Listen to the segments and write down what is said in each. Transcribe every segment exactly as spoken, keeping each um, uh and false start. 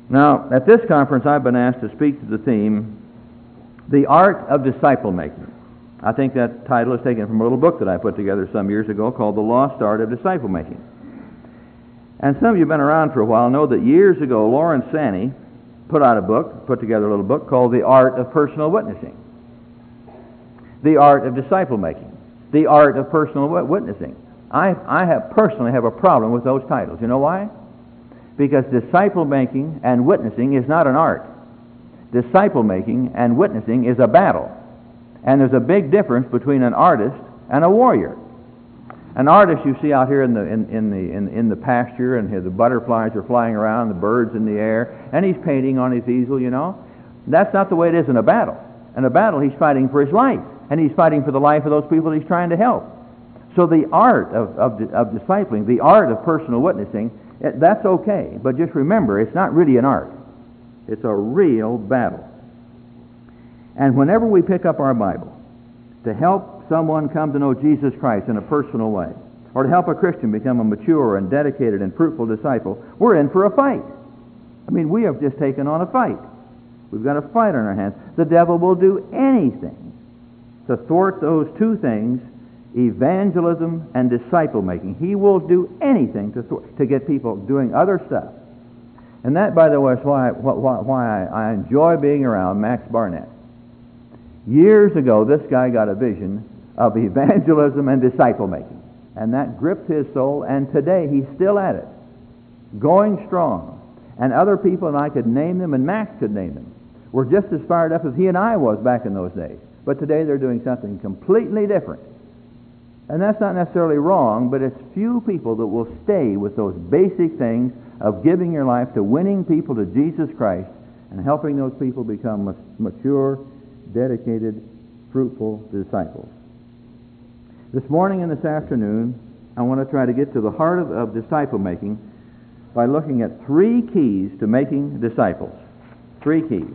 Now, at this conference, I've been asked to speak to the theme, The Art of Disciple Making. I think that title is taken from a little book that I put together some years ago called The Lost Art of Disciple Making. And some of you have been around for a while know that years ago, Lawrence Sanney put out a book, put together a little book called The Art of Personal Witnessing. The Art of Disciple Making. The Art of Personal Witnessing. I, I have personally have a problem with those titles. You know why? Because disciple making and witnessing is not an art. Disciple making and witnessing is a battle. And there's a big difference between an artist and a warrior. An artist you see out here in the in, in the in, in the pasture, and here the butterflies are flying around, the birds in the air, and he's painting on his easel, you know. That's not the way it is in a battle. In a battle, he's fighting for his life, and he's fighting for the life of those people he's trying to help. So the art of of, of discipling, the art of personal witnessing, it, that's okay. But just remember, it's not really an art. It's a real battle. And whenever we pick up our Bible to help someone come to know Jesus Christ in a personal way, or to help a Christian become a mature and dedicated and fruitful disciple, we're in for a fight. I mean, we have just taken on a fight. We've got a fight on our hands. The devil will do anything to thwart those two things, evangelism and disciple making. He will do anything to thwart, to get people doing other stuff. And that, by the way, is why, why, why I enjoy being around Max Barnett. Years ago, this guy got a vision of evangelism and disciple making, and that gripped his soul, and today he's still at it, going strong. And other people, and I could name them, and Max could name them, were just as fired up as he and I was back in those days. But today they're doing something completely different. And that's not necessarily wrong, but it's few people that will stay with those basic things of giving your life to winning people to Jesus Christ and helping those people become mature, dedicated, fruitful disciples. This morning and this afternoon, I want to try to get to the heart of, of disciple making by looking at three keys to making disciples. Three keys.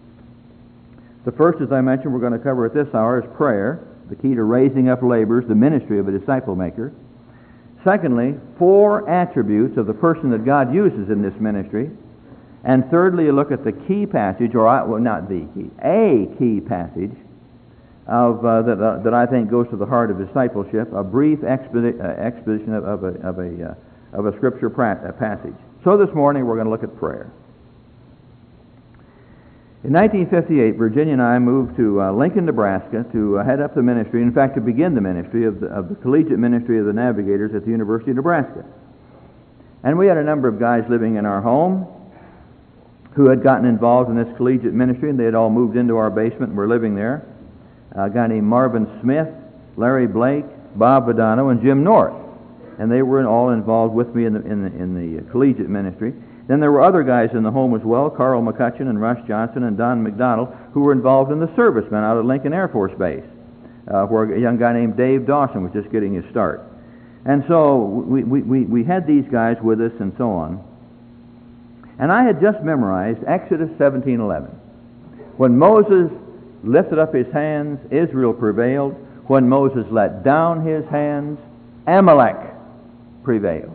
The first, as I mentioned, we're going to cover at this hour, is prayer, the key to raising up laborers, the ministry of a disciple maker. Secondly, four attributes of the person that God uses in this ministry. And thirdly, you look at the key passage, or I, well, not the key, a key passage of uh, that uh, that I think goes to the heart of discipleship. A brief expedi- uh, exposition of, of a of a uh, of a scripture pra- uh, passage. So this morning we're going to look at prayer. In nineteen fifty-eight, Virginia and I moved to uh, Lincoln, Nebraska, to uh, head up the ministry. In fact, to begin the ministry of the, of the collegiate ministry of the Navigators at the University of Nebraska. And we had a number of guys living in our home who had gotten involved in this collegiate ministry, and they had all moved into our basement and were living there. A guy named Marvin Smith, Larry Blake, Bob Vadano, and Jim North. And they were all involved with me in the, in the, in the collegiate ministry. Then there were other guys in the home as well, Carl McCutcheon and Russ Johnson and Don McDonald, who were involved in the servicemen out at Lincoln Air Force Base, uh, where a young guy named Dave Dawson was just getting his start. And so we, we, we, we had these guys with us and so on. And I had just memorized Exodus seventeen eleven. When Moses lifted up his hands, Israel prevailed. When Moses let down his hands, Amalek prevailed.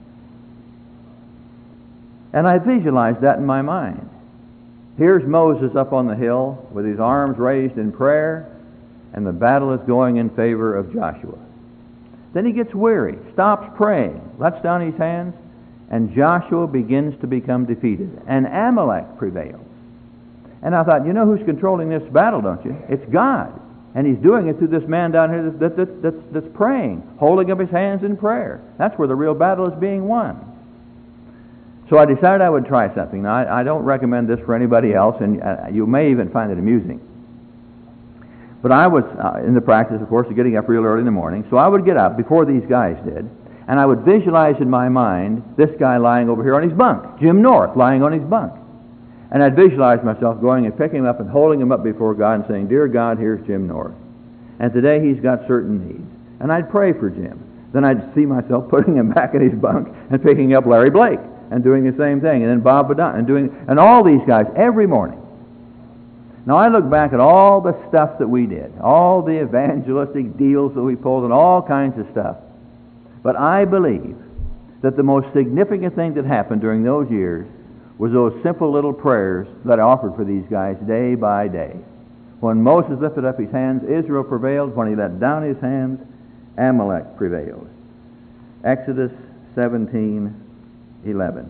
And I visualized that in my mind. Here's Moses up on the hill with his arms raised in prayer, and the battle is going in favor of Joshua. Then he gets weary, stops praying, lets down his hands, and Joshua begins to become defeated, and Amalek prevails. And I thought, you know who's controlling this battle, don't you? It's God. And he's doing it through this man down here that, that, that's, that's praying, holding up his hands in prayer. That's where the real battle is being won. So I decided I would try something. Now, I, I don't recommend this for anybody else, and uh, you may even find it amusing. But I was uh, in the practice, of course, of getting up real early in the morning, so I would get up before these guys did, and I would visualize in my mind this guy lying over here on his bunk, Jim North lying on his bunk. And I'd visualize myself going and picking him up and holding him up before God and saying, Dear God, here's Jim North. And today he's got certain needs. And I'd pray for Jim. Then I'd see myself putting him back in his bunk and picking up Larry Blake and doing the same thing. And then Bob Badon and doing, and all these guys every morning. Now I look back at all the stuff that we did, all the evangelistic deals that we pulled and all kinds of stuff. But I believe that the most significant thing that happened during those years was those simple little prayers that I offered for these guys day by day. When Moses lifted up his hands, Israel prevailed. When he let down his hands, Amalek prevailed. Exodus seventeen eleven.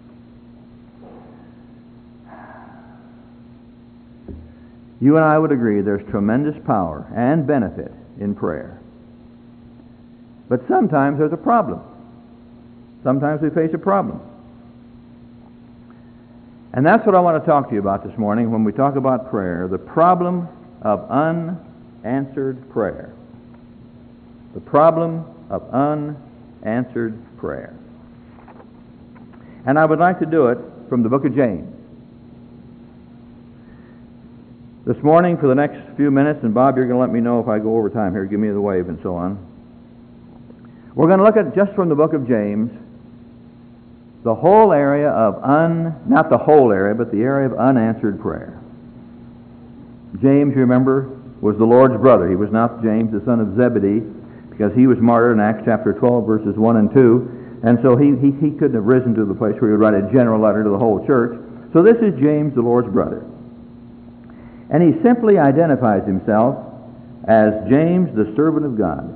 You and I would agree there's tremendous power and benefit in prayer. But sometimes there's a problem. Sometimes we face a problem. And that's what I want to talk to you about this morning when we talk about prayer, the problem of unanswered prayer. The problem of unanswered prayer. And I would like to do it from the book of James. This morning, for the next few minutes, and Bob, you're going to let me know if I go over time here, give me the wave and so on. We're going to look at, just from the book of James, the whole area of un, not the whole area, but the area of unanswered prayer. James, you remember, was the Lord's brother. He was not James, the son of Zebedee, because he was martyred in Acts chapter twelve, verses one and two, and so he, he, he couldn't have risen to the place where he would write a general letter to the whole church. So this is James, the Lord's brother. And he simply identifies himself as James, the servant of God.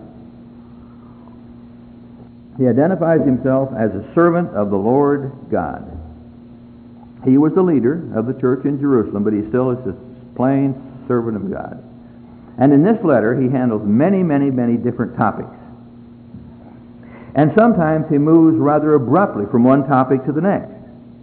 He identifies himself as a servant of the Lord God. He was the leader of the church in Jerusalem, but he still is a plain servant of God. And in this letter, he handles many, many, many different topics. And sometimes he moves rather abruptly from one topic to the next.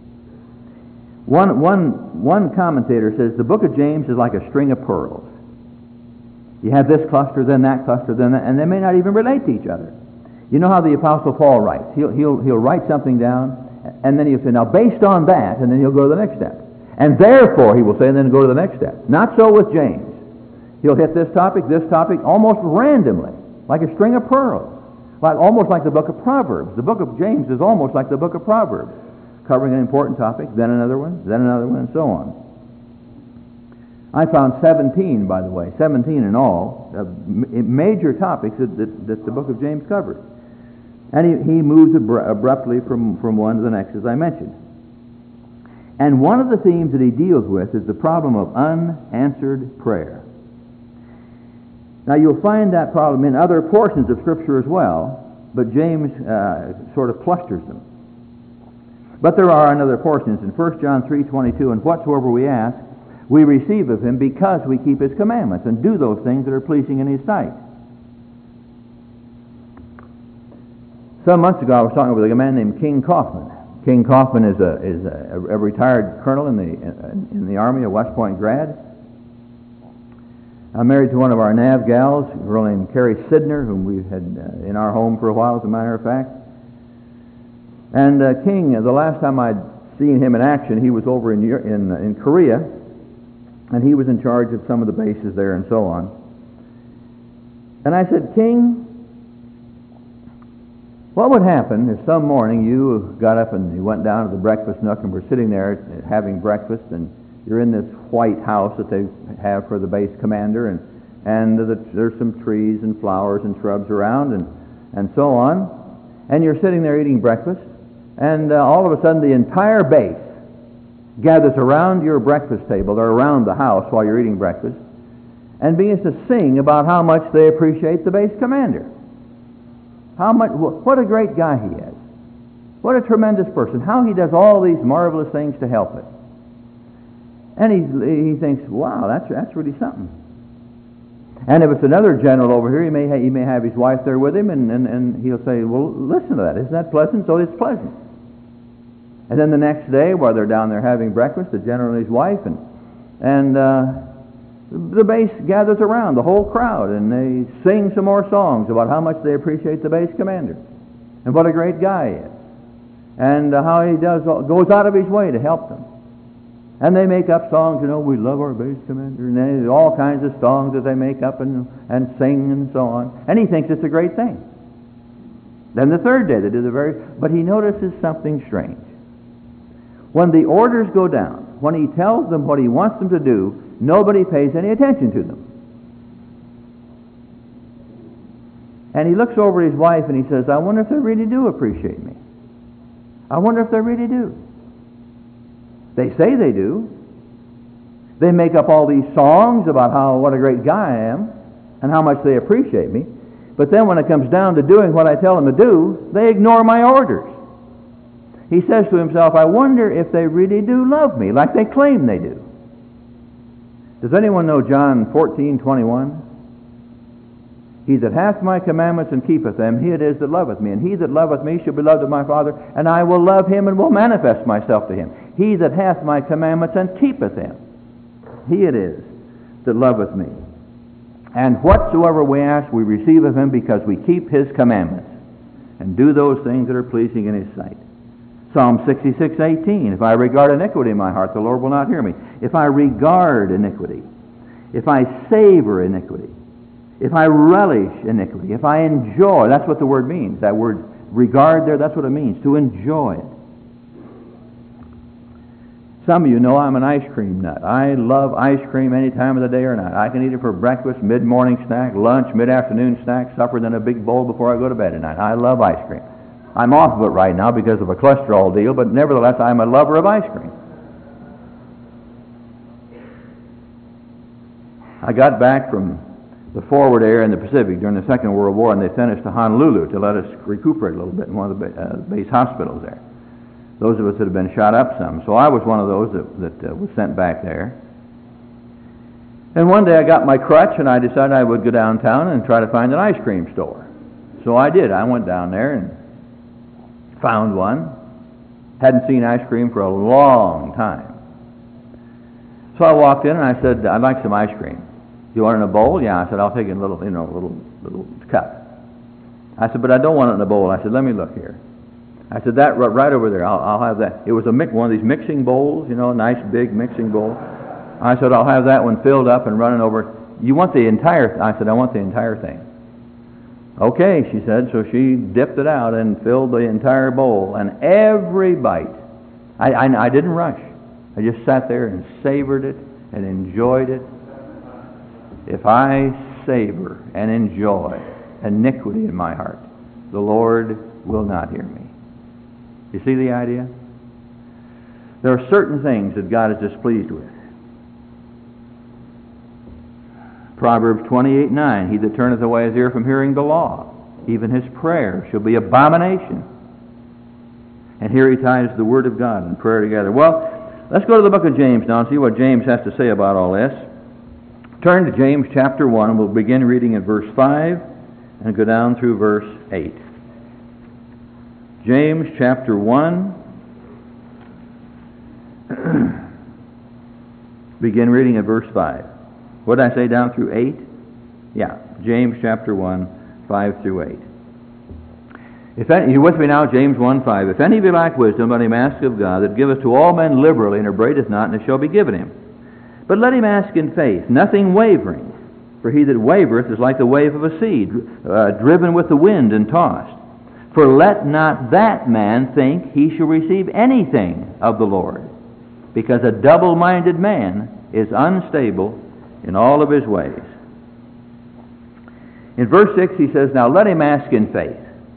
One, one, one commentator says the book of James is like a string of pearls. You have this cluster, then that cluster, then that, and they may not even relate to each other. You know how the Apostle Paul writes. He'll, he'll, he'll write something down, and then he'll say, now based on that, and then he'll go to the next step. And therefore, he will say, and then go to the next step. Not so with James. He'll hit this topic, this topic, almost randomly, like a string of pearls. Like, almost like the book of Proverbs. The book of James is almost like the book of Proverbs, covering an important topic, then another one, then another one, and so on. I found seventeen, by the way, seventeen in all, uh, major topics that, that, that the book of James covers. And he, he moves abru- abruptly from, from one to the next, as I mentioned. And one of the themes that he deals with is the problem of unanswered prayer. Now, you'll find that problem in other portions of Scripture as well, but James uh, sort of clusters them. But there are in other portions. In First John three twenty-two, and whatsoever we ask, we receive of him because we keep his commandments and do those things that are pleasing in his sight. Some months ago, I was talking with a man named King Kaufman. King Kaufman is a is a, a retired colonel in the in, in the Army, a West Point grad. I'm married to one of our N A V gals, a girl named Carrie Sidner, whom we've had uh, in our home for a while, as a matter of fact. And uh, King, uh, the last time I'd seen him in action, he was over in in in Korea, and he was in charge of some of the bases there and so on. And I said, King, what would happen if some morning you got up and you went down to the breakfast nook and were sitting there having breakfast, and you're in this white house that they have for the base commander, and and the, there's some trees and flowers and shrubs around and, and so on, and you're sitting there eating breakfast, and uh, all of a sudden the entire base gathers around your breakfast table or around the house while you're eating breakfast and begins to sing about how much they appreciate the base commander. How much, what a great guy he is. What a tremendous person. How he does all these marvelous things to help us. And he, he thinks, wow, that's, that's really something. And if it's another general over here, he may, ha- he may have his wife there with him, and, and, and he'll say, well, listen to that. Isn't that pleasant? So it's pleasant. And then the next day, while they're down there having breakfast, the general and his wife, and, and uh, the base gathers around, the whole crowd, and they sing some more songs about how much they appreciate the base commander and what a great guy he is, and uh, how he does goes out of his way to help them. And they make up songs, you know, we love our base commander, and they, all kinds of songs that they make up and, and sing and so on. And he thinks it's a great thing. Then the third day they do the very, but he notices something strange. When the orders go down, when he tells them what he wants them to do, nobody pays any attention to them. And he looks over at his wife and he says, I wonder if they really do appreciate me. I wonder if they really do. They say they do. They make up all these songs about how what a great guy I am and how much they appreciate me. But then when it comes down to doing what I tell them to do, they ignore my orders. He says to himself, I wonder if they really do love me like they claim they do. Does anyone know John fourteen twenty-one? He that hath my commandments and keepeth them, he it is that loveth me. And he that loveth me shall be loved of my Father, and I will love him and will manifest myself to him. He that hath my commandments and keepeth them, he it is that loveth me. And whatsoever we ask, we receive of him, because we keep his commandments and do those things that are pleasing in his sight. Psalm sixty-six eighteen, if I regard iniquity in my heart, the Lord will not hear me. If I regard iniquity, if I savor iniquity, if I relish iniquity, if I enjoy, that's what the word means. That word regard there, that's what it means, to enjoy it. Some of you know I'm an ice cream nut. I love ice cream any time of the day or night. I can eat it for breakfast, mid-morning snack, lunch, mid-afternoon snack, supper, then a big bowl before I go to bed at night. I love ice cream. I'm off of it right now because of a cholesterol deal, but nevertheless, I'm a lover of ice cream. I got back from the forward air in the Pacific during the Second World War, and they sent us to Honolulu to let us recuperate a little bit in one of the uh, base hospitals there. Those of us that had been shot up some. So I was one of those that, that uh, was sent back there. And one day I got my crutch, and I decided I would go downtown and try to find an ice cream store. So I did. I went down there and found one. Hadn't seen ice cream for a long time. So I walked in and I said, I'd like some ice cream. You want it in a bowl? Yeah. I said, I'll take it in a little, you know, little, little cup. I said, but I don't want it in a bowl. I said, let me look here. I said, that right over there, I'll, I'll have that. It was a mix, one of these mixing bowls, you know, a nice big mixing bowl. I said, I'll have that one filled up and running over. You want the entire, I said, I want the entire thing. Okay, she said, so she dipped it out and filled the entire bowl, and every bite, I, I, I didn't rush. I just sat there and savored it and enjoyed it. If I savor and enjoy iniquity in my heart, the Lord will not hear me. You see the idea? There are certain things that God is displeased with. Proverbs twenty-eight nine, he that turneth away his ear from hearing the law, even his prayer shall be abomination. And here he ties the Word of God and prayer together. Well, let's go to the book of James now and see what James has to say about all this. Turn to James chapter one, and we'll begin reading at verse five and go down through verse eight. James chapter one, begin reading at verse five. What did I say, down through eight? Yeah, James chapter one, five through eight. If any, you with me now, James one, five. If any be lack wisdom, let him ask of God, that giveth to all men liberally, and upbraideth not, and it shall be given him. But let him ask in faith, nothing wavering. For he that wavereth is like the wave of a sea, uh, driven with the wind and tossed. For let not that man think he shall receive anything of the Lord, because a double-minded man is unstable in all of his ways. In verse six he says, now let him ask in faith.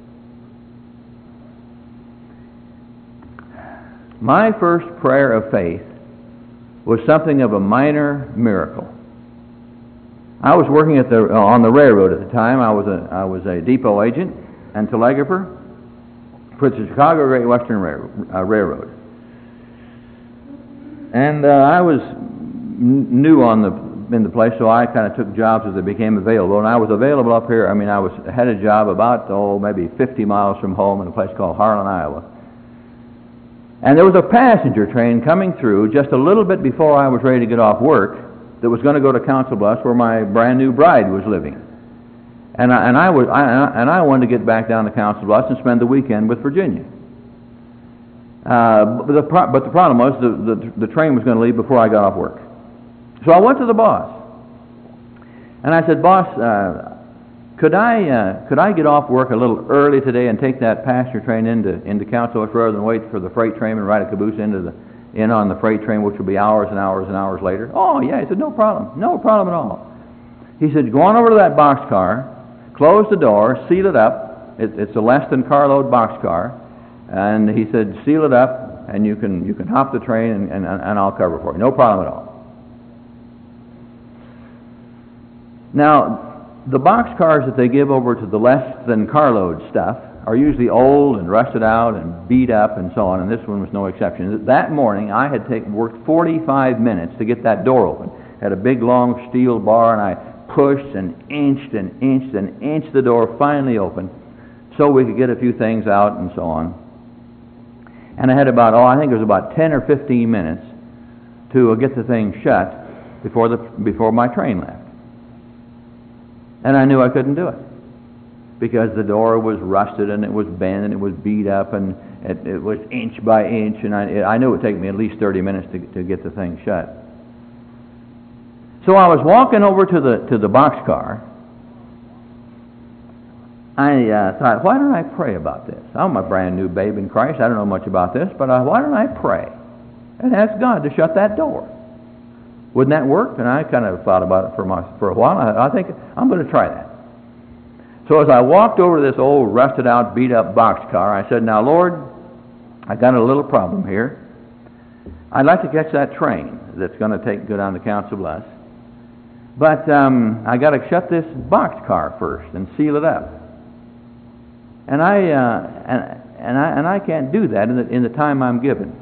My first prayer of faith was something of a minor miracle. I was working at the on the railroad at the time. I was a I was a depot agent and telegrapher for the Chicago Great Western Railroad. Uh, Railroad. And uh, I was n- new on the in the place, so I kind of took jobs as they became available. And I was available up here. I mean, I was had a job about oh maybe fifty miles from home in a place called Harlan, Iowa. And there was a passenger train coming through just a little bit before I was ready to get off work that was going to go to Council Bluffs, where my brand new bride was living. And I, and I was I, and I wanted to get back down to Council Bluffs and spend the weekend with Virginia. Uh, but, the pro- but the problem was the, the the train was going to leave before I got off work. So I went to the boss, and I said, "Boss, uh, could I uh, could I get off work a little early today and take that passenger train into into Council Bluffs rather than wait for the freight train and ride a caboose into the in on the freight train, which will be hours and hours and hours later?" "Oh yeah," he said, "no problem, no problem at all." He said, "Go on over to that boxcar, close the door, seal it up. It, it's a less than carload boxcar." And he said, seal it up, and you can you can hop the train, and, and, and I'll cover for you. No problem at all. Now, the boxcars that they give over to the less than carload stuff are usually old and rusted out and beat up and so on, and this one was no exception. That morning, I had taken, worked forty-five minutes to get that door open. Had a big, long steel bar, and I pushed and inched and inched and inched the door finally open so we could get a few things out and so on. And I had about, oh, I think it was about ten or fifteen minutes to get the thing shut before the before my train left. And I knew I couldn't do it because the door was rusted and it was bent and it was beat up and it, it was inch by inch, and I, I knew it would take me at least thirty minutes to, to get the thing shut. So I was walking over to the to the boxcar. I uh, thought, why don't I pray about this? I'm a brand new babe in Christ. I don't know much about this, but uh, why don't I pray and ask God to shut that door? Wouldn't that work? And I kind of thought about it for my, for a while. I, I think I'm going to try that. So as I walked over to this old rusted out, beat up boxcar, I said, now Lord, I got a little problem here. I'd like to catch that train that's going to take go down to Council Bluffs, but um, I got to shut this boxcar first and seal it up. And I uh, and and I and I can't do that in the in the time I'm given.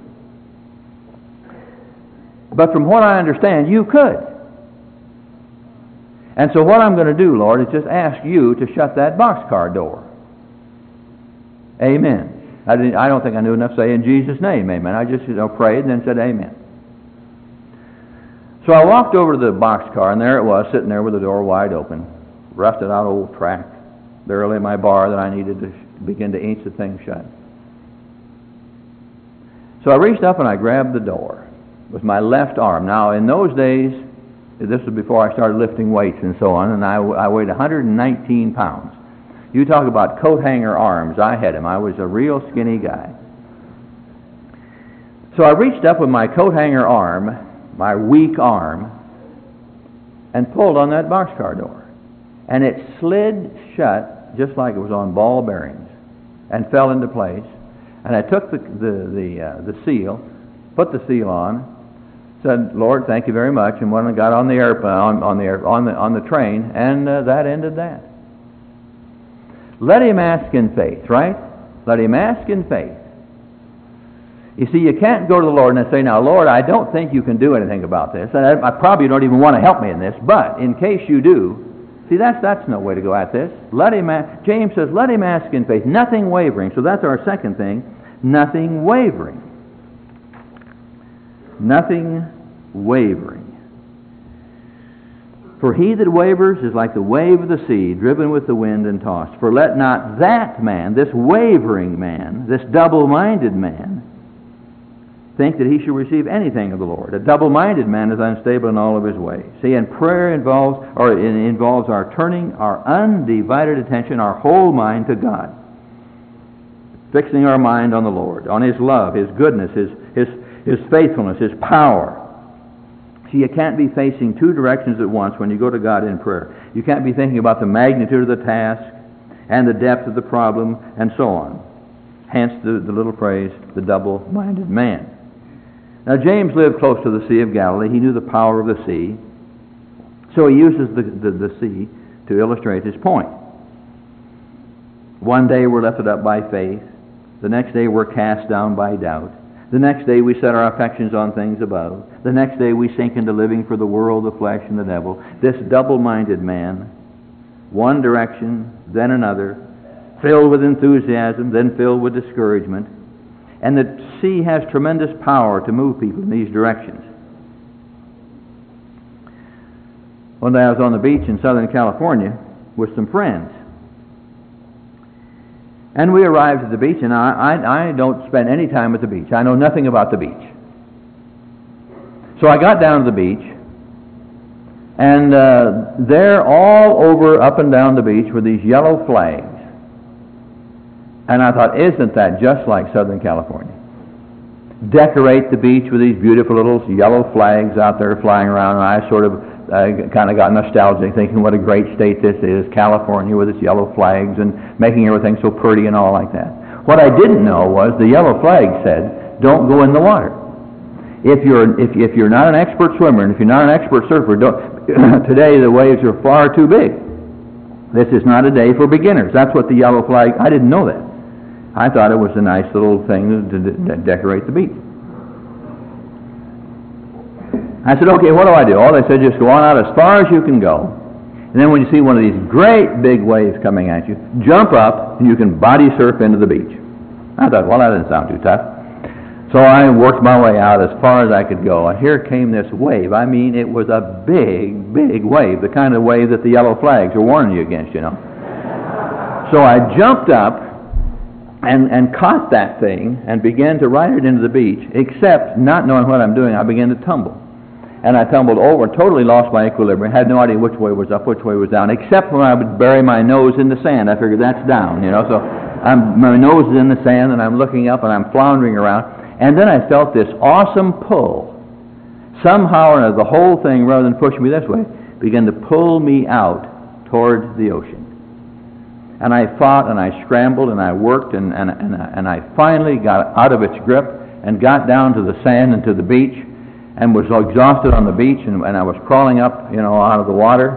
But from what I understand, you could. And so what I'm going to do, Lord, is just ask you to shut that boxcar door. Amen. I didn't. I don't think I knew enough to say in Jesus' name, amen. I just you know prayed and then said amen. So I walked over to the boxcar, and there it was, sitting there with the door wide open, rusted out old track. Barely in my bar that I needed to begin to inch the thing shut. So I reached up and I grabbed the door with my left arm. Now, in those days, this was before I started lifting weights and so on, and I, I weighed one hundred nineteen pounds. You talk about coat hanger arms, I had them. I was a real skinny guy. So I reached up with my coat hanger arm, my weak arm, and pulled on that boxcar door. And it slid shut just like it was on ball bearings, and fell into place. And I took the the the, uh, the seal, put the seal on, said, "Lord, thank you very much," and when I got on the air on, on the air, on the on the train, and uh, that ended that. Let him ask in faith, right? Let him ask in faith. You see, you can't go to the Lord and say, "Now, Lord, I don't think you can do anything about this, and I, I probably don't even want to help me in this, but in case you do." See, that's that's no way to go at this. Let him ask. James says, let him ask in faith, nothing wavering. So that's our second thing, nothing wavering. Nothing wavering. For he that wavers is like the wave of the sea, driven with the wind and tossed. For let not that man, this wavering man, this double-minded man, think that he shall receive anything of the Lord. A double-minded man is unstable in all of his ways. See, and prayer involves, or it involves our turning our undivided attention, our whole mind to God. Fixing our mind on the Lord, on His love, His goodness, His, His, His faithfulness, His power. See, you can't be facing two directions at once when you go to God in prayer. You can't be thinking about the magnitude of the task and the depth of the problem and so on. Hence the, the little phrase, the double-minded man. Now, James lived close to the Sea of Galilee. He knew the power of the sea. So he uses the, the, the sea to illustrate his point. One day we're lifted up by faith. The next day we're cast down by doubt. The next day we set our affections on things above. The next day we sink into living for the world, the flesh, and the devil. This double-minded man, one direction, then another, filled with enthusiasm, then filled with discouragement. And the sea has tremendous power to move people in these directions. One day I was on the beach in Southern California with some friends. And we arrived at the beach, and I, I, I don't spend any time at the beach. I know nothing about the beach. So I got down to the beach, and uh, there all over, up and down the beach, were these yellow flags. And I thought, isn't that just like Southern California? Decorate the beach with these beautiful little yellow flags out there flying around, and I sort of uh, kind of got nostalgic, thinking what a great state this is, California with its yellow flags and making everything so pretty and all like that. What I didn't know was the yellow flag said, don't go in the water. If you're if, if you're not an expert swimmer and if you're not an expert surfer, don't, today the waves are far too big. This is not a day for beginners. That's what the yellow flag. I didn't know that. I thought it was a nice little thing to, to, to decorate the beach. I said, okay, what do I do? Oh, they said, just go on out as far as you can go. And then when you see one of these great big waves coming at you, jump up and you can body surf into the beach. I thought, well, that didn't sound too tough. So I worked my way out as far as I could go, and here came this wave. I mean, it was a big, big wave, the kind of wave that the yellow flags are warning you against, you know. So I jumped up and, and caught that thing and began to ride it into the beach, except not knowing what I'm doing, I began to tumble. And I tumbled over, totally lost my equilibrium, had no idea which way was up, which way was down, except when I would bury my nose in the sand. I figured that's down, you know. So I'm, my nose is in the sand, and I'm looking up, and I'm floundering around. And then I felt this awesome pull. Somehow or another, the whole thing, rather than push me this way, began to pull me out toward the ocean. And I fought, and I scrambled, and I worked, and, and, and, and I finally got out of its grip and got down to the sand and to the beach, and was exhausted on the beach, and, and I was crawling up, you know, out of the water.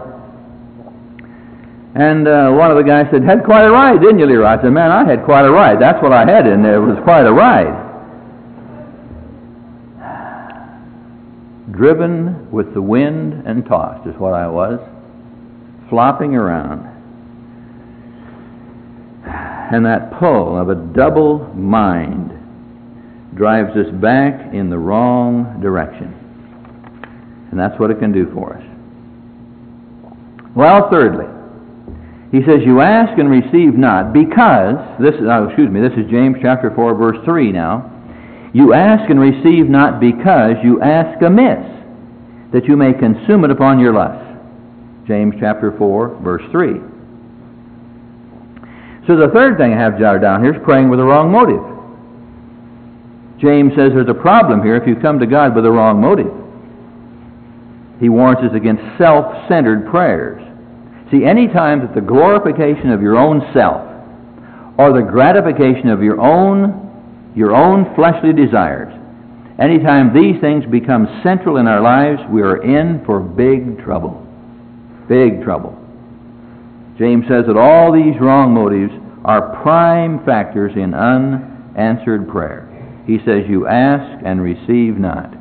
And uh, one of the guys said, "Had quite a ride, didn't you, Leroy?" I said, "Man, I had quite a ride. That's what I had, and it was quite a ride." Driven with the wind and tossed is what I was, flopping around. And that pull of a double mind drives us back in the wrong direction. And that's what it can do for us. Well, thirdly, he says, you ask and receive not, because, this is, oh, excuse me, this is James chapter four, verse three now. You ask and receive not because you ask amiss, that you may consume it upon your lust. James chapter four, verse three. So the third thing I have jotted down here is praying with the wrong motive. James says there's a problem here if you come to God with the wrong motive. He warns us against self-centered prayers. See, any time that the glorification of your own self or the gratification of your own your own fleshly desires, anytime these things become central in our lives, we are in for big trouble. Big trouble. James says that all these wrong motives are prime factors in unanswered prayer. He says, you ask and receive not.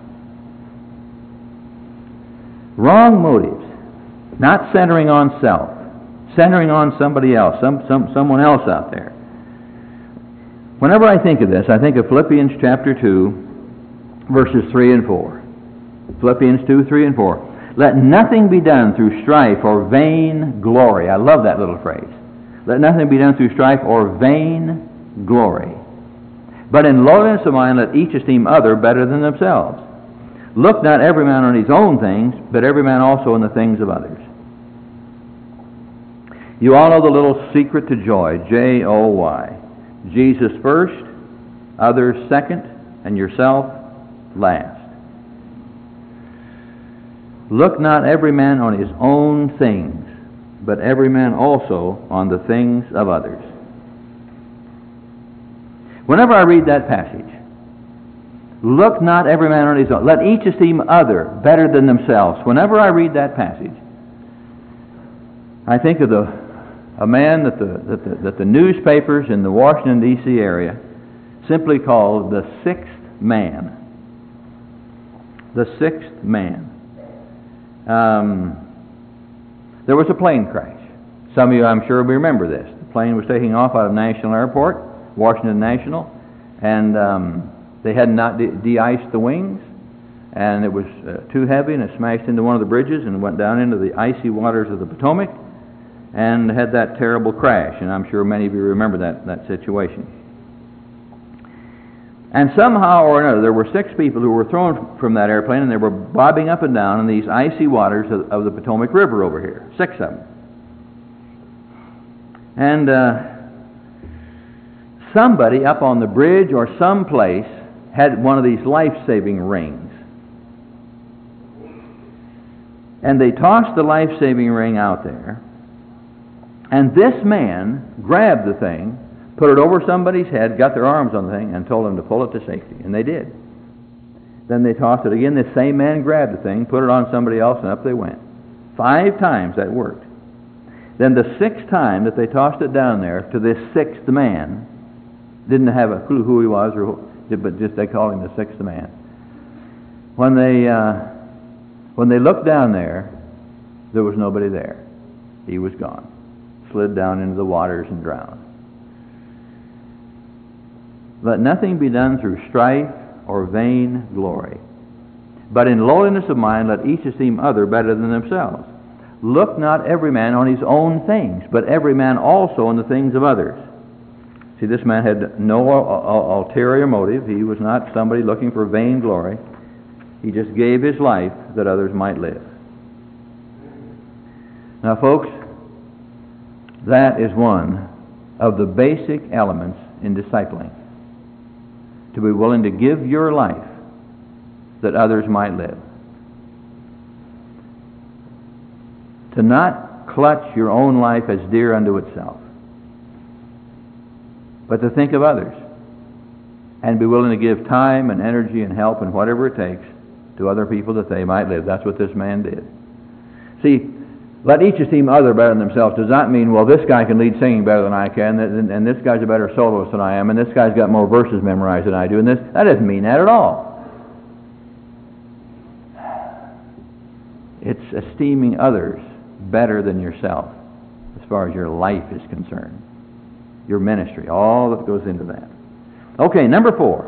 Wrong motives, not centering on self, centering on somebody else, some, some, someone else out there. Whenever I think of this, I think of Philippians chapter two, verses three and four. Philippians two, three and four. Let nothing be done through strife or vain glory. I love that little phrase. Let nothing be done through strife or vain glory. But in lowliness of mind, let each esteem other better than themselves. Look not every man on his own things, but every man also on the things of others. You all know the little secret to joy, J O Y. Jesus first, others second, and yourself last. Look not every man on his own things, but every man also on the things of others. Whenever I read that passage, look not every man on his own, let each esteem other better than themselves. Whenever I read that passage, I think of the a man that the, that the, that the newspapers in the Washington, D C area simply called the sixth man. The sixth man. Um, there was a plane crash. Some of you, I'm sure, will remember this. The plane was taking off out of National Airport, Washington National, and um, they had not de- de-iced the wings, and it was uh, too heavy, and it smashed into one of the bridges and went down into the icy waters of the Potomac, and had that terrible crash. And I'm sure many of you remember that, that situation. And somehow or another, there were six people who were thrown from that airplane, and they were bobbing up and down in these icy waters of, of the Potomac River over here. Six of them. And uh, somebody up on the bridge or someplace had one of these life-saving rings. And they tossed the life-saving ring out there, and this man grabbed the thing, put it over somebody's head, got their arms on the thing, and told them to pull it to safety. And they did. Then they tossed it again. This same man grabbed the thing, put it on somebody else, and up they went. Five times that worked. Then the sixth time that they tossed it down there to this sixth man, didn't have a clue who he was, or who, but just they called him the sixth man. When they uh, when they looked down there, there was nobody there. He was gone. Slid down into the waters and drowned. Let nothing be done through strife or vain glory, but in lowliness of mind let each esteem other better than themselves. Look not every man on his own things, but every man also on the things of others. See, this man had no ulterior motive. He was not somebody looking for vain glory. He just gave his life that others might live. Now, folks, that is one of the basic elements in discipling. To be willing to give your life that others might live. To not clutch your own life as dear unto itself, but to think of others and be willing to give time and energy and help and whatever it takes to other people that they might live. That's what this man did. See, let each esteem other better than themselves does not mean, well, this guy can lead singing better than I can, and, and this guy's a better soloist than I am, and this guy's got more verses memorized than I do, and this, that doesn't mean that at all. It's esteeming others better than yourself as far as your life is concerned. Your ministry, all that goes into that. Okay, number four.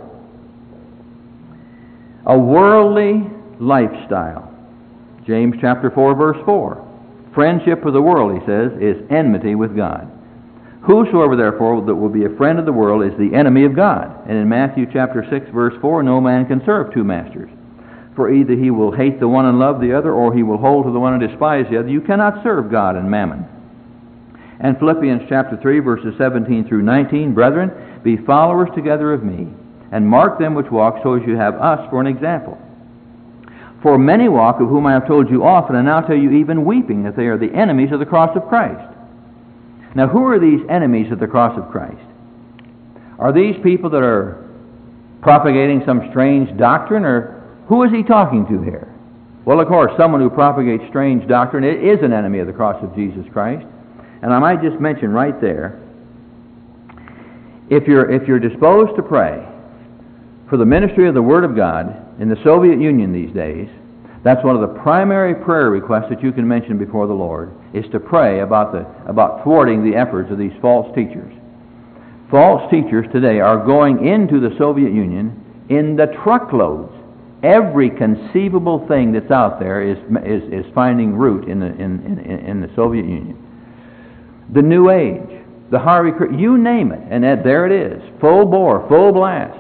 A worldly lifestyle. James chapter four, verse four. Friendship with the world, he says, is enmity with God. Whosoever therefore that will be a friend of the world is the enemy of God. And in Matthew chapter six, verse four, no man can serve two masters. For either he will hate the one and love the other, or he will hold to the one and despise the other. You cannot serve God and mammon. And Philippians chapter three, verses seventeen through nineteen, brethren, be followers together of me, and mark them which walk, so as you have us for an example. For many walk, of whom I have told you often, and now tell you even weeping, that they are the enemies of the cross of Christ. Now, who are these enemies of the cross of Christ? Are these people that are propagating some strange doctrine, or who is he talking to here? Well, of course, someone who propagates strange doctrine is an enemy of the cross of Jesus Christ. And I might just mention right there, if you're, if you're disposed to pray for the ministry of the Word of God in the Soviet Union these days, that's one of the primary prayer requests that you can mention before the Lord, is to pray about, the, about thwarting the efforts of these false teachers. False teachers today are going into the Soviet Union in the truckloads. Every conceivable thing that's out there is, is, is finding root in the, in, in, in the Soviet Union. The New Age, the Harvey, you name it, and that, there it is, full bore, full blast.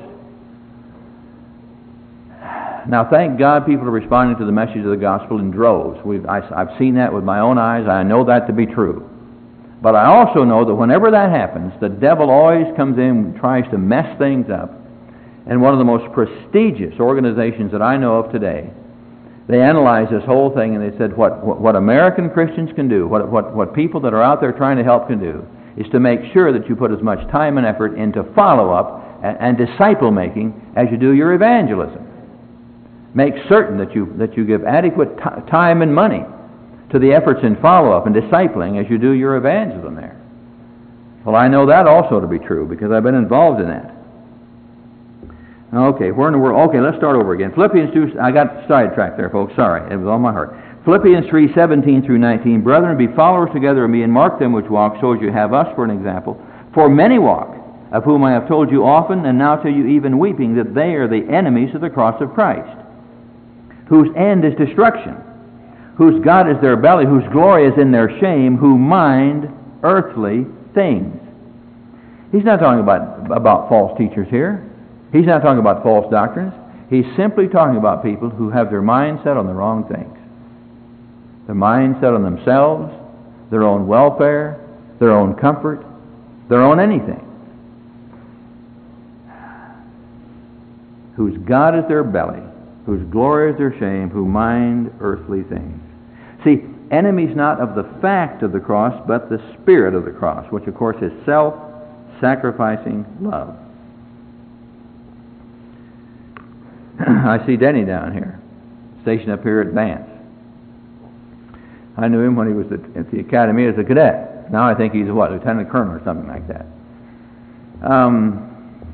Now, thank God people are responding to the message of the gospel in droves. We've, I, I've seen that with my own eyes. I know that to be true. But I also know that whenever that happens, the devil always comes in and tries to mess things up. And one of the most prestigious organizations that I know of today, they analyzed this whole thing, and they said what, what, what American Christians can do, what, what, what people that are out there trying to help can do, is to make sure that you put as much time and effort into follow-up and, and disciple-making as you do your evangelism. Make certain that you, that you give adequate t- time and money to the efforts in follow-up and discipling as you do your evangelism there. Well, I know that also to be true because I've been involved in that. Okay, where in the world? Okay, let's start over again. Philippians two, I got sidetracked there, folks. Sorry, it was on my heart. Philippians three, seventeen through nineteen. Brethren, be followers together of me, and mark them which walk, so as you have us for an example. For many walk, of whom I have told you often, and now tell you even weeping, that they are the enemies of the cross of Christ, whose end is destruction, whose God is their belly, whose glory is in their shame, who mind earthly things. He's not talking about, about false teachers here. He's not talking about false doctrines. He's simply talking about people who have their mind set on the wrong things. Their mind set on themselves, their own welfare, their own comfort, their own anything. Whose God is their belly, whose glory is their shame, who mind earthly things. See, enemies not of the fact of the cross, but the spirit of the cross, which of course is self, sacrificing love. I see Denny down here, stationed up here at Vance. I knew him when he was at, at the academy as a cadet. Now I think he's, what, lieutenant colonel or something like that. Um,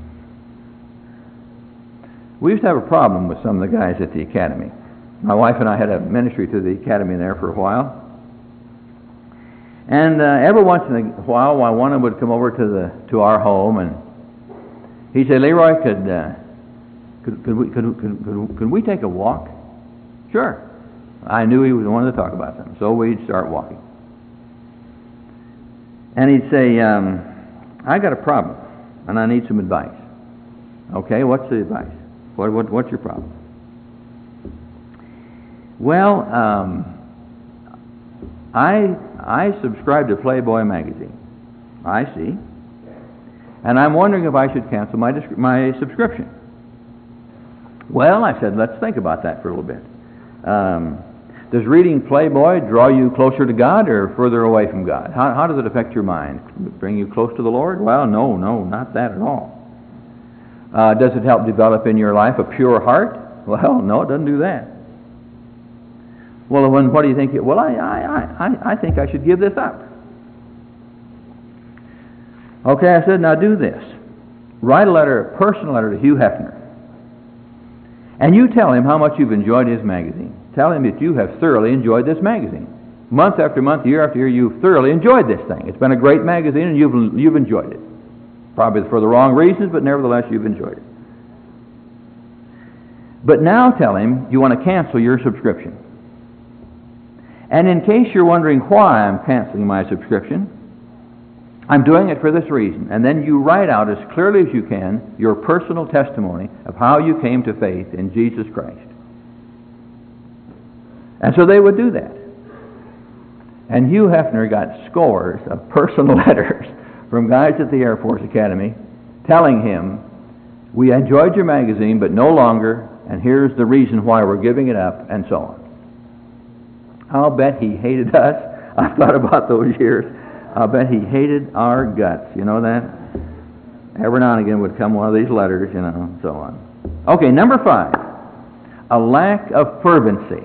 we used to have a problem with some of the guys at the academy. My wife and I had a ministry to the academy there for a while. And uh, every once in a while, while one of them would come over to the to our home, and he'd say, "Leroy, could uh, could could we could, could could could we take a walk?" Sure. I knew he was the one to talk about something, so we'd start walking. And he'd say, um, "I got a problem, and I need some advice." Okay, what's the advice? What what what's your problem? Well, um, I I subscribe to Playboy magazine. I see. And I'm wondering if I should cancel my dis- my subscription. Well, I said, let's think about that for a little bit. Um, does reading Playboy draw you closer to God or further away from God? How, how does it affect your mind? Bring you close to the Lord? Well, no, no, not that at all. Uh, does it help develop in your life a pure heart? Well, no, it doesn't do that. Well, then what do you think? Well, I, I, I, I think I should give this up. Okay, I said, now do this. Write a letter, a personal letter to Hugh Hefner. And you tell him how much you've enjoyed his magazine. Tell him that you have thoroughly enjoyed this magazine. Month after month, year after year, you've thoroughly enjoyed this thing. It's been a great magazine and you've, you've enjoyed it. Probably for the wrong reasons, but nevertheless, you've enjoyed it. But now tell him you want to cancel your subscription. And in case you're wondering why I'm canceling my subscription, I'm doing it for this reason. And then you write out as clearly as you can your personal testimony of how you came to faith in Jesus Christ. And so they would do that. And Hugh Hefner got scores of personal letters from guys at the Air Force Academy telling him, we enjoyed your magazine, but no longer, and here's the reason why we're giving it up, and so on. I'll bet he hated us. I've thought about those years. I'll bet he hated our guts. You know that? Every now and again would come one of these letters, you know, and so on. Okay, number five, a lack of fervency.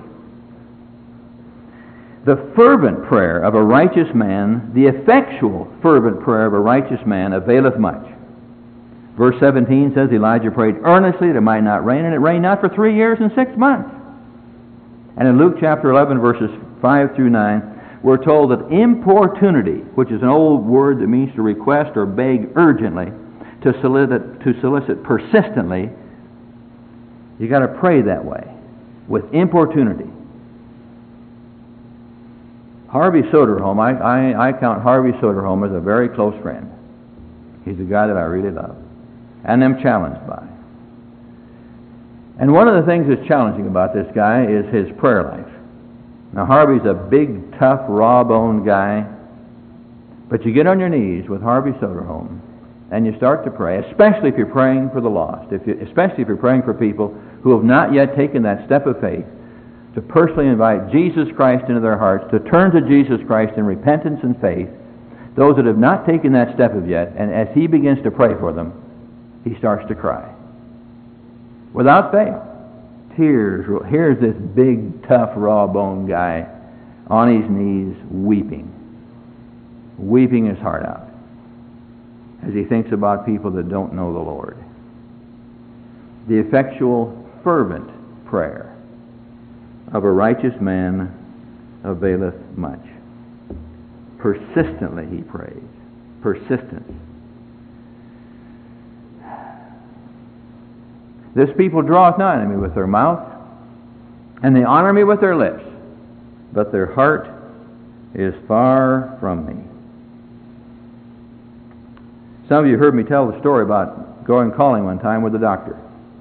The fervent prayer of a righteous man, the effectual fervent prayer of a righteous man availeth much. Verse seventeen says Elijah prayed earnestly that it might not rain, and it rained not for three years and six months. And in Luke chapter eleven, verses five through nine, we're told that importunity, which is an old word that means to request or beg urgently, to solicit, to solicit persistently, you got to pray that way, with importunity. Harvey Soderholm, I, I, I count Harvey Soderholm as a very close friend. He's a guy that I really love, and am challenged by. And one of the things that's challenging about this guy is his prayer life. Now, Harvey's a big, tough, raw-boned guy, but you get on your knees with Harvey Soderholm, and you start to pray, especially if you're praying for the lost, if you, especially if you're praying for people who have not yet taken that step of faith to personally invite Jesus Christ into their hearts, to turn to Jesus Christ in repentance and faith, those that have not taken that step of yet, and as he begins to pray for them, he starts to cry. Without fail. Tears. Here's this big, tough, raw-boned guy on his knees weeping. Weeping his heart out as he thinks about people that don't know the Lord. The effectual, fervent prayer of a righteous man availeth much. Persistently he prays. Persistence. This people draweth nigh unto me with their mouth, and they honor me with their lips, but their heart is far from me. Some of you heard me tell the story about going calling one time with the doctor.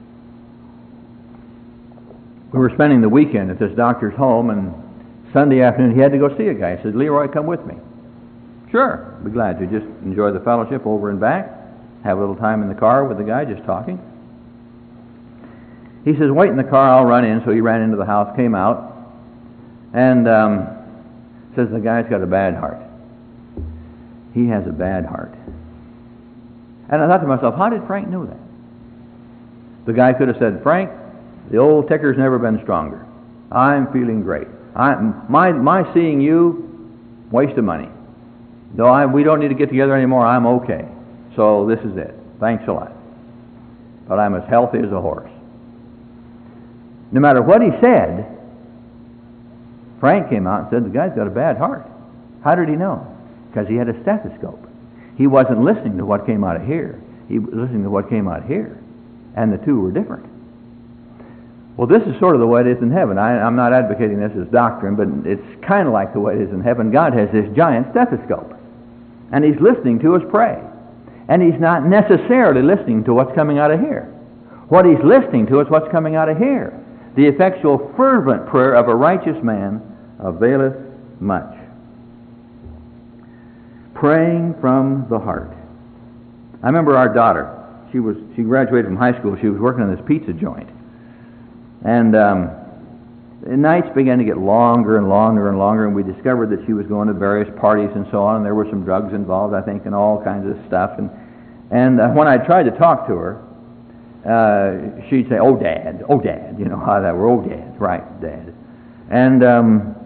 We were spending the weekend at this doctor's home, and Sunday afternoon he had to go see a guy. He said, Leroy, come with me. Sure, be glad to. Just enjoy the fellowship over and back, have a little time in the car with the guy just talking. He says, wait in the car, I'll run in. So he ran into the house, came out, and um, says the guy's got a bad heart. He has a bad heart. And I thought to myself, how did Frank know that? The guy could have said, Frank, the old ticker's never been stronger. I'm feeling great. I, my, my seeing you, waste of money. No, I, we don't need to get together anymore. I'm okay. So this is it. Thanks a lot. But I'm as healthy as a horse. No matter what he said, Frank came out and said, the guy's got a bad heart. How did he know? Because he had a stethoscope. He wasn't listening to what came out of here. He was listening to what came out here. And the two were different. Well, this is sort of the way it is in heaven. I, I'm not advocating this as doctrine, but it's kind of like the way it is in heaven. God has this giant stethoscope. And He's listening to us pray. And He's not necessarily listening to what's coming out of here. What He's listening to is what's coming out of here. The effectual fervent prayer of a righteous man availeth much. Praying from the heart. I remember our daughter. She was she graduated from high school. She was working on this pizza joint. And um, the nights began to get longer and longer and longer, and we discovered that she was going to various parties and so on, and there were some drugs involved, I think, and all kinds of stuff. And, and uh, when I tried to talk to her, uh, she'd say, oh, Dad, oh, Dad, you know how that were, oh, Dad, right, Dad. And um,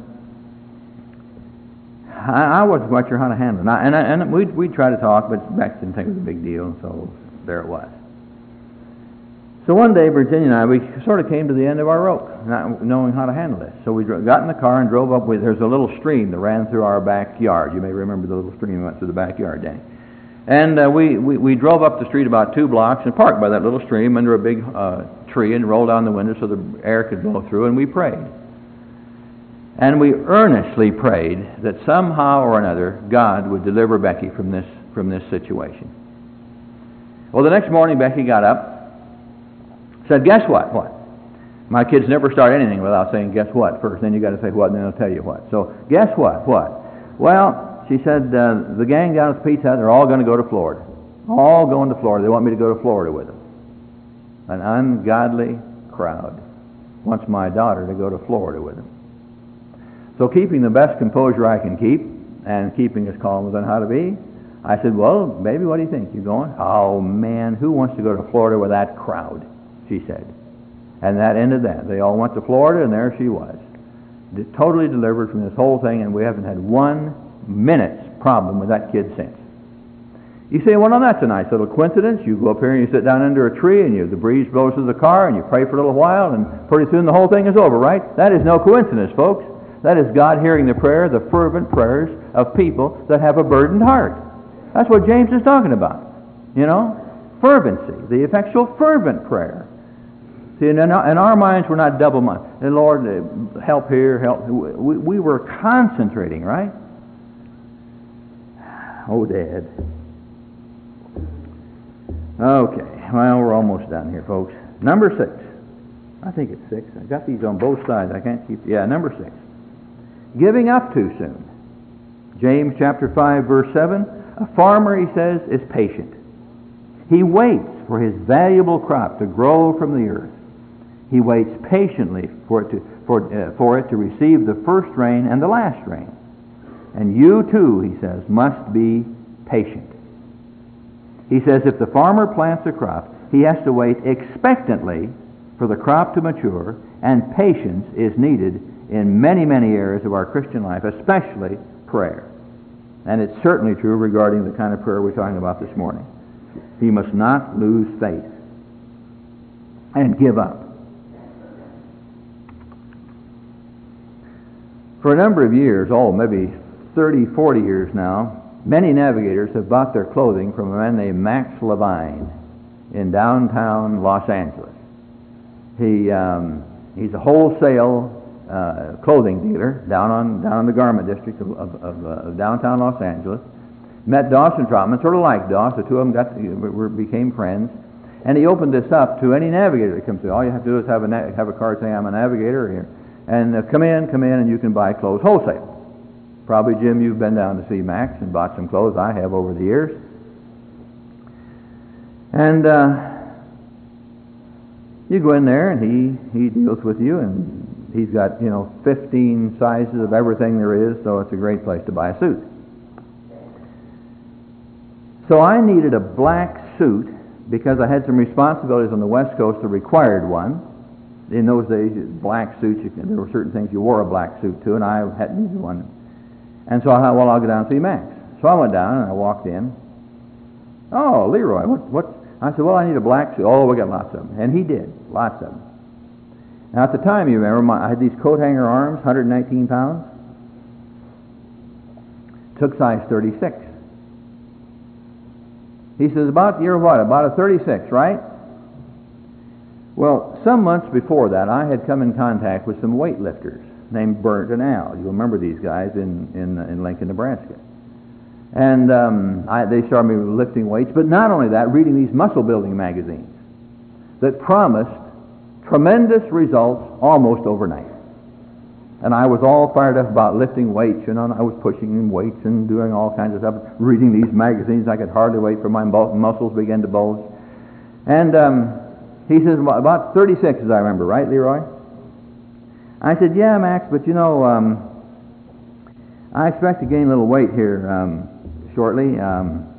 I, I wasn't quite sure how to handle it. And, I, and, I, and we'd, we'd try to talk, but Bex didn't think it was a big deal, so there it was. So one day, Virginia and I, we sort of came to the end of our rope, not knowing how to handle this. So we got in the car and drove up with, there's a little stream that ran through our backyard. You may remember the little stream that went through the backyard, Danny. And uh, we, we, we drove up the street about two blocks and parked by that little stream under a big uh, tree and rolled down the window so the air could blow through, and we prayed. And we earnestly prayed that somehow or another God would deliver Becky from this, from this situation. Well, the next morning, Becky got up, said, guess what? What? My kids never start anything without saying, guess what first. Then you got to say what, and then they'll tell you what. So, guess what? What? Well, she said, uh, the gang down at the Pizza Hut, they're all going to go to Florida. All going to Florida. They want me to go to Florida with them. An ungodly crowd wants my daughter to go to Florida with them. So, keeping the best composure I can keep, and keeping as calm as I know how to be, I said, well, baby, what do you think? You going? Oh, man, who wants to go to Florida with that crowd? She said. And that ended that. They all went to Florida, and there she was. Totally delivered from this whole thing, and we haven't had one minute's problem with that kid since. You say, well, no, that's a nice little coincidence. You go up here and you sit down under a tree, and you, the breeze blows through the car, and you pray for a little while, and pretty soon the whole thing is over, right? That is no coincidence, folks. That is God hearing the prayer, the fervent prayers of people that have a burdened heart. That's what James is talking about. You know? Fervency, the effectual fervent prayer. See, in our, in our minds, we're not double-minded. And Lord, help here, help. We, we were concentrating, right? Oh, Dad. Okay, well, we're almost done here, folks. Number six. I think it's six. I got these on both sides. I can't keep... Yeah, number six. Giving up too soon. James chapter five, verse seven. A farmer, he says, is patient. He waits for his valuable crop to grow from the earth. He waits patiently for it to, for, uh, for it to receive the first rain and the last rain. And you too, he says, must be patient. He says if the farmer plants a crop, he has to wait expectantly for the crop to mature, and patience is needed in many, many areas of our Christian life, especially prayer. And it's certainly true regarding the kind of prayer we're talking about this morning. He must not lose faith and give up. For a number of years, oh, maybe thirty, forty years now, many navigators have bought their clothing from a man named Max Levine in downtown Los Angeles. He um, he's a wholesale uh, clothing dealer down on down in the garment district of, of, of, uh, of downtown Los Angeles. Met Dawson Trotman, sort of like Doss. The two of them got to, were, became friends, and he opened this up to any navigator that comes through. All you have to do is have a na- have a card saying I'm a navigator here. And uh, come in, come in, and you can buy clothes wholesale. Probably, Jim, you've been down to see Max and bought some clothes. I have over the years. And uh, you go in there, and he, he deals with you, and he's got, you know, fifteen sizes of everything there is, so it's a great place to buy a suit. So I needed a black suit because I had some responsibilities on the West Coast that required one. In those days, black suits, you can, there were certain things you wore a black suit to, and I hadn't needed one. And so I thought, well, I'll go down and see Max. So I went down and I walked in. Oh, Leroy, what, what? I said, well, I need a black suit. Oh, we got lots of them. And he did, lots of them. Now, at the time, you remember, my, I had these coat hanger arms, one hundred nineteen pounds. Took size thirty-six. He says, about, you're what, about a thirty-six, right? Well, some months before that, I had come in contact with some weightlifters named Bert and Al. You'll remember these guys in, in, in Lincoln, Nebraska. And um, I, they started me lifting weights, but not only that, reading these muscle-building magazines that promised tremendous results almost overnight. And I was all fired up about lifting weights, you know, and I was pushing weights and doing all kinds of stuff, reading these magazines. I could hardly wait for my muscles begin to bulge. And um, he says, about thirty-six, as I remember, right, Leroy? I said, yeah, Max, but you know, um, I expect to gain a little weight here um, shortly. Um,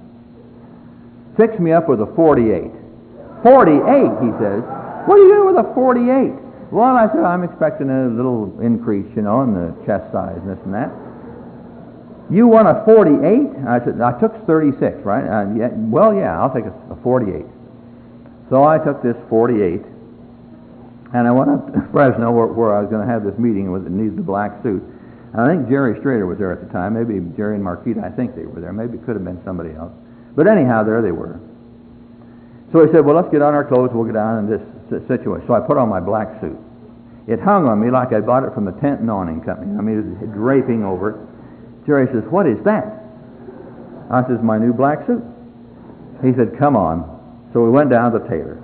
fix me up with a forty-eight. forty-eight, he says. What are you doing with a forty-eight? Well, I said, I'm expecting a little increase, you know, in the chest size and this and that. You want a forty-eight? I said, I took thirty-six, right? Uh, yeah, well, yeah, I'll take a, a forty-eight. So I took this forty-eight, and I went up to Fresno where, where I was going to have this meeting with needed the black suit. And I think Jerry Strader was there at the time. Maybe Jerry and Marquita, I think they were there. Maybe it could have been somebody else. But anyhow, there they were. So he said, well, let's get on our clothes. We'll go down in this situation. So I put on my black suit. It hung on me like I bought it from the tent and awning company. I mean, it was draping over it. Jerry says, what is that? I says, my new black suit. He said, come on. So we went down to the tailor.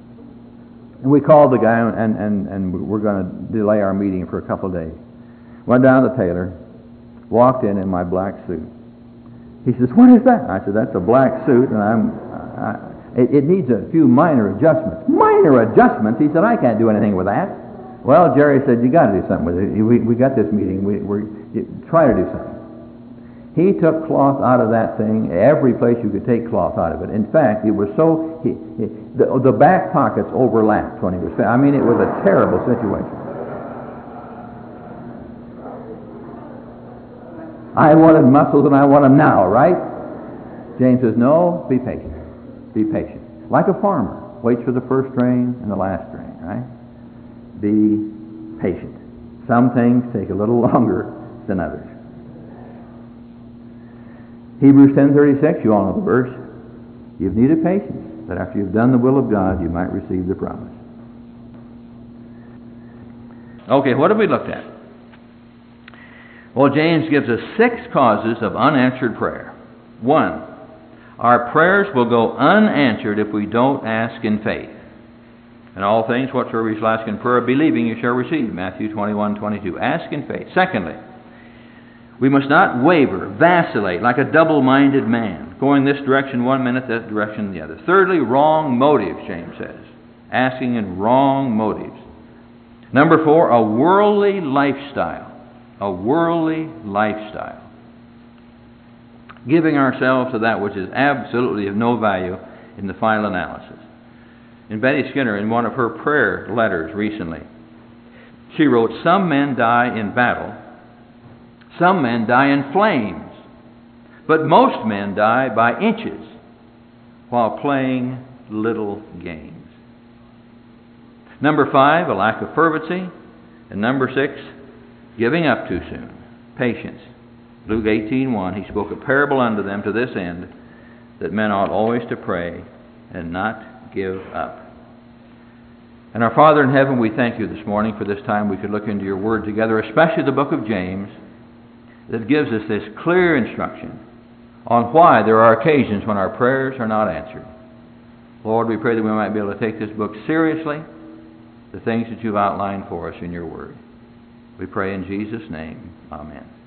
And we called the guy, and, and, and we're going to delay our meeting for a couple of days. Went down to the tailor, walked in in my black suit. He says, what is that? I said, that's a black suit, and I'm... I, It, it needs a few minor adjustments. Minor adjustments? He said, I can't do anything with that. Well, Jerry said, you got to do something with it. We, we got this meeting. We, we're, you, try to do something. He took cloth out of that thing, every place you could take cloth out of it. In fact, it was so, he, he, the, the back pockets overlapped when he was, I mean, it was a terrible situation. I wanted muscles and I want them now, right? James says, no, be patient. Be patient. Like a farmer. Waits for the first rain and the last rain, right? Be patient. Some things take a little longer than others. Hebrews ten thirty-six, you all know the verse. You've needed patience, that after you've done the will of God, you might receive the promise. Okay, what have we looked at? Well, James gives us six causes of unanswered prayer. One, our prayers will go unanswered if we don't ask in faith. In all things, whatsoever you shall ask in prayer, believing you shall receive. Matthew twenty-one twenty-two. Ask in faith. Secondly, we must not waver, vacillate like a double-minded man, going this direction one minute, that direction the other. Thirdly, wrong motives, James says. Asking in wrong motives. Number four, a worldly lifestyle. A worldly lifestyle. Giving ourselves to that which is absolutely of no value in the final analysis. In Betty Skinner, in one of her prayer letters recently, she wrote, some men die in battle, some men die in flames, but most men die by inches while playing little games. Number five, a lack of fervency. And number six, giving up too soon. Patience. Luke eighteen one, he spoke a parable unto them to this end, that men ought always to pray and not give up. And our Father in heaven, we thank you this morning for this time we could look into your word together, especially the book of James, that gives us this clear instruction on why there are occasions when our prayers are not answered. Lord, we pray that we might be able to take this book seriously, the things that you've outlined for us in your word. We pray in Jesus' name. Amen.